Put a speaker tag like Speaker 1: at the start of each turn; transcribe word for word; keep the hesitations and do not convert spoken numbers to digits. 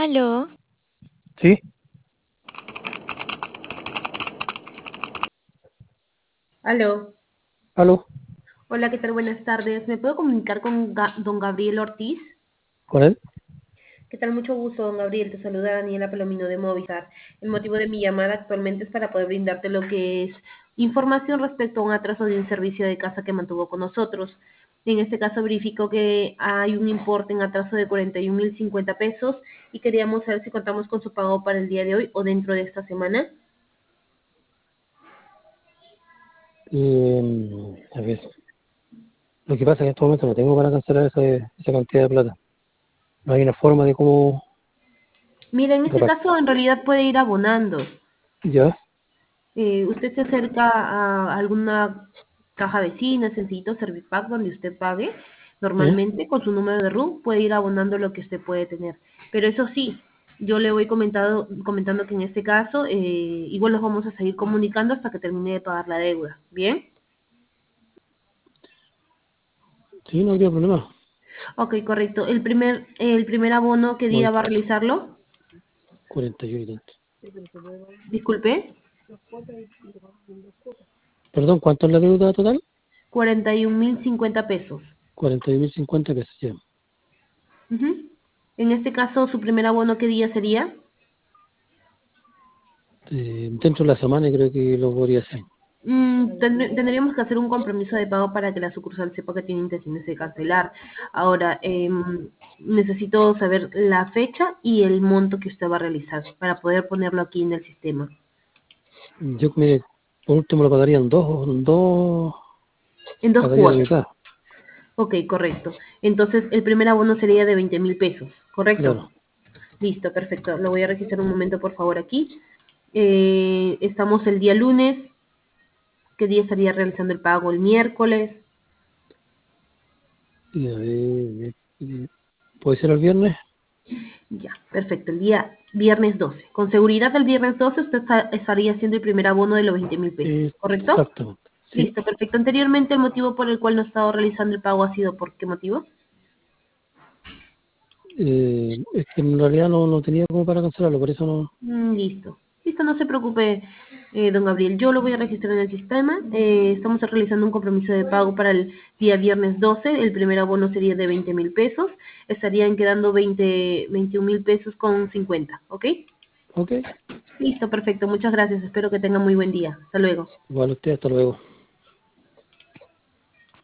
Speaker 1: Aló,
Speaker 2: Sí,
Speaker 3: Aló,
Speaker 2: aló,
Speaker 3: hola, ¿qué tal? Buenas tardes. ¿Me puedo comunicar con Ga- don Gabriel Ortiz?
Speaker 2: con él.
Speaker 3: ¿Qué tal? Mucho gusto, don Gabriel. Te saluda Daniela Palomino de Movistar. El motivo de mi llamada actualmente es para poder brindarte lo que es información respecto a un atraso de un servicio de casa que mantuvo con nosotros. En este caso verificó que hay un importe en atraso de cuarenta y un mil cincuenta pesos y queríamos saber si contamos con su pago para el día de hoy o dentro de esta semana.
Speaker 2: Eh, a ver, lo que pasa es que en este momento no tengo para cancelar esa, esa cantidad de plata. No hay una forma de cómo
Speaker 3: Mira, en este
Speaker 2: repartir.
Speaker 3: caso en realidad puede ir abonando.
Speaker 2: ¿Ya?
Speaker 3: Eh, usted se acerca a alguna caja vecina, sencillito, Servipack, donde usted pague
Speaker 2: ¿Eh?
Speaker 3: normalmente con su número de R U, puede ir abonando lo que usted puede tener. Pero eso sí, yo le voy comentado, comentando que en este caso, eh, igual los vamos a seguir comunicando hasta que termine de pagar la deuda. ¿Bien?
Speaker 2: Sí, no habría problema.
Speaker 3: Ok, correcto. El primer, el primer abono, ¿qué día va a
Speaker 2: Movistar,
Speaker 3: realizarlo?
Speaker 2: cuarenta y uno y tanto.
Speaker 3: Disculpe.
Speaker 2: Perdón, ¿cuánto es la deuda total?
Speaker 3: cuarenta y un mil cincuenta pesos.
Speaker 2: cuarenta y mil cincuenta pesos, ya.
Speaker 3: Ujú. En este caso, su primer abono, ¿qué día sería?
Speaker 2: Eh, dentro de la semana creo que lo podría hacer.
Speaker 3: Mm, tendr- tendríamos que hacer un compromiso de pago para que la sucursal sepa que tiene intenciones de cancelar. Ahora, em, necesito saber la fecha y el monto que usted va a realizar para poder ponerlo aquí en el sistema.
Speaker 2: Yo, mire, por último lo pagaría en dos, en dos,
Speaker 3: En dos
Speaker 2: pagaría la
Speaker 3: cuotas.
Speaker 2: mitad,
Speaker 3: Ok, correcto. Entonces, el primer abono sería de veinte mil pesos, ¿correcto?
Speaker 2: claro.
Speaker 3: Listo, perfecto. Lo voy a registrar un momento, por favor, aquí. Eh, estamos el día lunes. ¿Qué día estaría realizando el pago? El miércoles.
Speaker 2: Y a ver, eh, ¿puede ser el viernes?
Speaker 3: Ya, perfecto. El día viernes doce. Con seguridad el viernes doce usted está- estaría haciendo el primer abono de los veinte mil pesos, ¿correcto?
Speaker 2: Exactamente, sí.
Speaker 3: Listo, perfecto. Anteriormente el motivo por el cual no ha estado realizando el pago ha sido ¿por qué motivo?
Speaker 2: Eh, es que en realidad no, no tenía como para cancelarlo, por eso no.
Speaker 3: Mm, listo. Listo, no se preocupe, eh, don Gabriel. Yo lo voy a registrar en el sistema. Eh, estamos realizando un compromiso de pago para el día viernes doce. El primer abono sería de veinte mil pesos. Estarían quedando veinte, veintiún mil pesos con cincuenta, ¿ok?
Speaker 2: Ok,
Speaker 3: Listo, perfecto. Muchas gracias. Espero que tenga muy buen día. Hasta luego.
Speaker 2: igual usted, hasta luego.